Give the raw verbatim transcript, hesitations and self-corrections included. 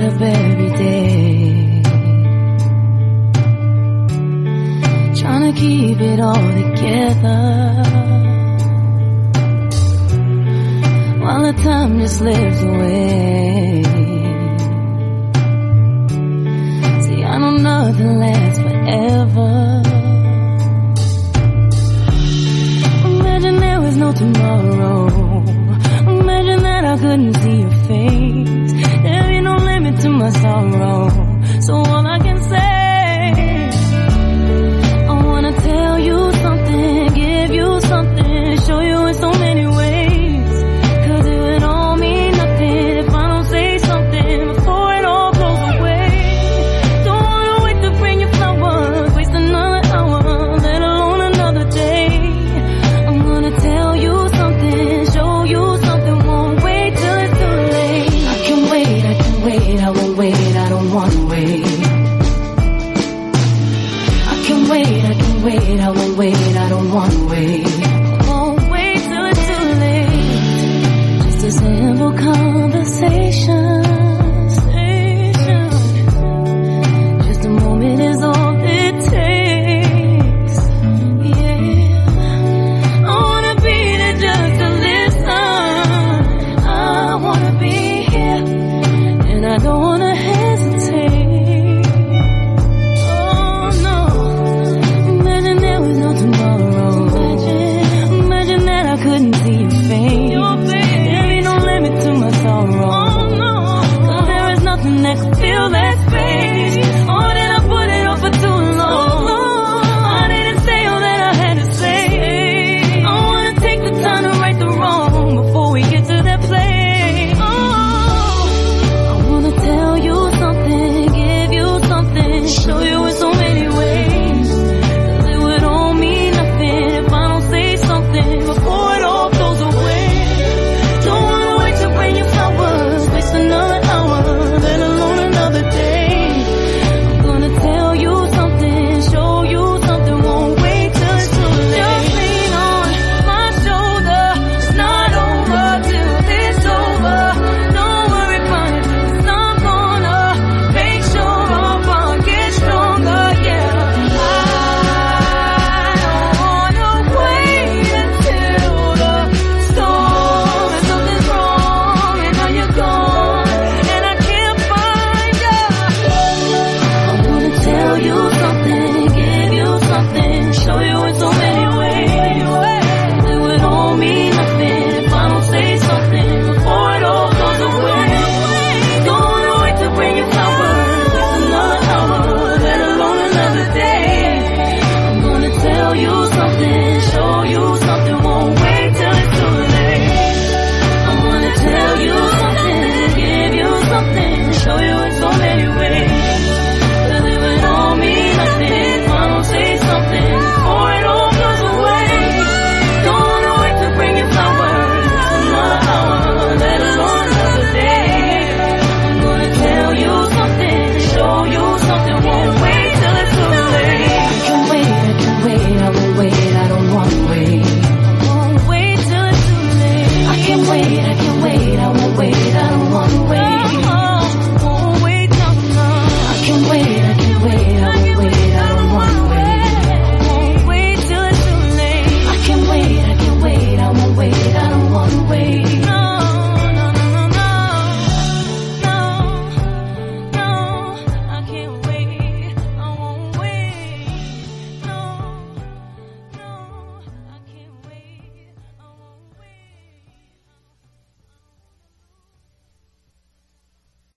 up every day, trying to keep it all together, while the time just slips away. See, I know nothing lasts forever. Imagine there was no tomorrow. Imagine that I couldn't see your face. There'd be no limit to my sorrow. So all I can say, I wanna tell you something, give you something, show you in so many ways. Cause it would all mean nothing if I don't say something before it all goes away. Don't wanna wait to bring you flowers, waste another hour, let alone another day. I'm gonna tell you something, show you something, won't wait till it's too late. I can wait, I can wait, I won't wait, I don't wanna wait. I can wait, I can wait, I won't wait, I don't wanna wait. Won't wait till it's too late. Just a simple conversation,